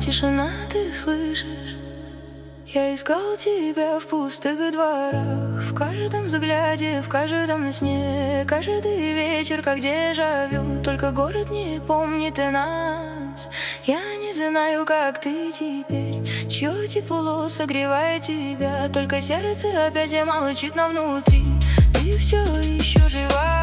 тишина, ты слышишь? Я искал тебя в пустых дворах, в каждом взгляде, в каждом сне. Каждый вечер, как дежавю, только город не помнит и нас. Я не знаю, как ты теперь, чье тепло согревает тебя. Только сердце опять молчит, но внутри ты все еще жива.